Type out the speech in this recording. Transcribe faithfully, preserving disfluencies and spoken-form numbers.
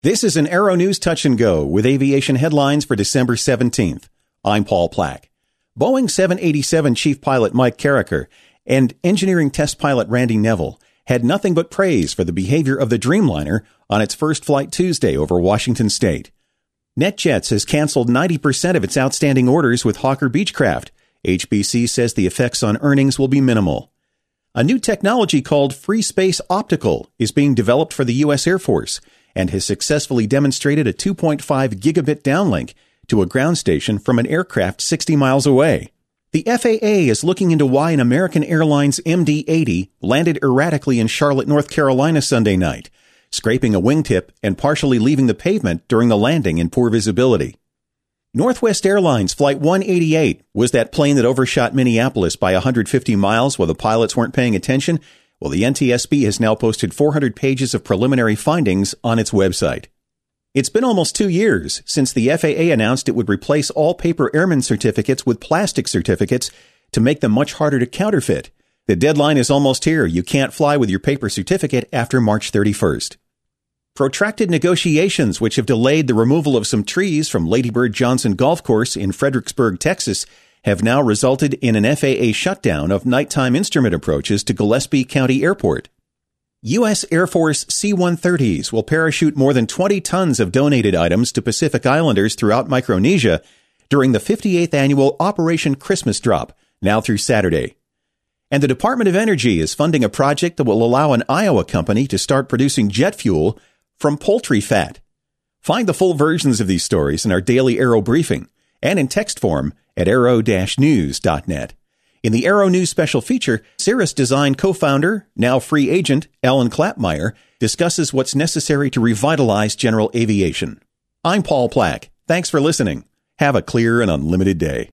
This is an Aero News Touch and Go with aviation headlines for December seventeenth. I'm Paul Plack. Boeing seven eighty-seven Chief Pilot Mike Carricker and engineering test pilot Randy Neville had nothing but praise for the behavior of the Dreamliner on its first flight Tuesday over Washington State. NetJets has canceled ninety percent of its outstanding orders with Hawker Beechcraft. H B C says the effects on earnings will be minimal. A new technology called Free Space Optical is being developed for the U S Air Force and has successfully demonstrated a two point five gigabit downlink to a ground station from an aircraft sixty miles away. The F A A is looking into why an American Airlines M D eighty landed erratically in Charlotte, North Carolina Sunday night, scraping a wingtip and partially leaving the pavement during the landing in poor visibility. Northwest Airlines Flight one eighty-eight was that plane that overshot Minneapolis by one hundred fifty miles while the pilots weren't paying attention. Well, the N T S B has now posted four hundred pages of preliminary findings on its website. It's been almost two years since the F A A announced it would replace all paper airman certificates with plastic certificates to make them much harder to counterfeit. The deadline is almost here. You can't fly with your paper certificate after March thirty-first. Protracted negotiations, which have delayed the removal of some trees from Lady Bird Johnson Golf Course in Fredericksburg, Texas, have now resulted in an F A A shutdown of nighttime instrument approaches to Gillespie County Airport. U S Air Force C one thirties will parachute more than twenty tons of donated items to Pacific Islanders throughout Micronesia during the fifty-eighth annual Operation Christmas Drop, now through Saturday. And the Department of Energy is funding a project that will allow an Iowa company to start producing jet fuel from poultry fat. Find the full versions of these stories in our daily Aero briefing and in text form at aero dash news dot net. In the Aero News special feature, Cirrus Design co-founder, now free agent, Alan Klappmeyer, discusses what's necessary to revitalize general aviation. I'm Paul Plack. Thanks for listening. Have a clear and unlimited day.